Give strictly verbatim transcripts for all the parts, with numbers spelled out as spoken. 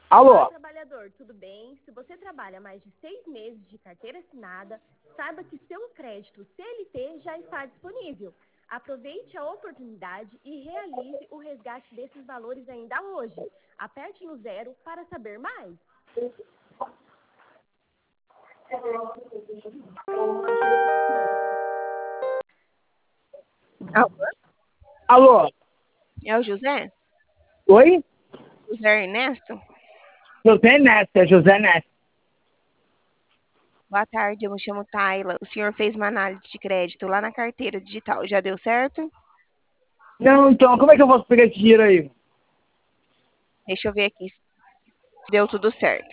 Alô? Olá, trabalhador, tudo bem? Se você trabalha mais de seis meses de carteira assinada, saiba que seu crédito C L T já está disponível. Aproveite a oportunidade e realize o resgate desses valores ainda hoje. Aperte no zero para saber mais. Alô? Alô? É o José? Oi? José Ernesto? José Neto, é José Neto. Boa tarde, eu me chamo Tayla. O senhor fez uma análise de crédito lá na carteira digital. Já deu certo? Não, então, como é que eu posso pegar esse dinheiro aí? Deixa eu ver aqui se deu tudo certo.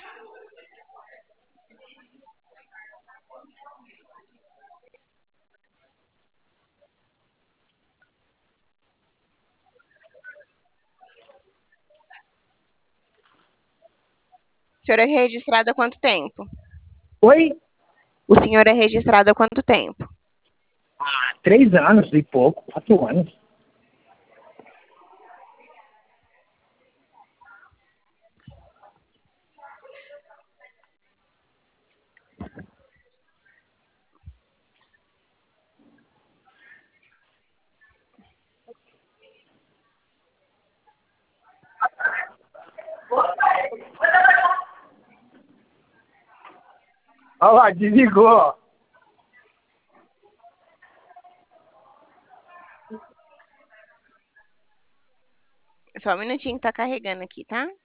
O senhor é registrado há quanto tempo? Oi? O senhor é registrado há quanto tempo? Ah, três anos e pouco, quatro anos. Olha lá, desligou. Só um minutinho que tá carregando aqui, tá?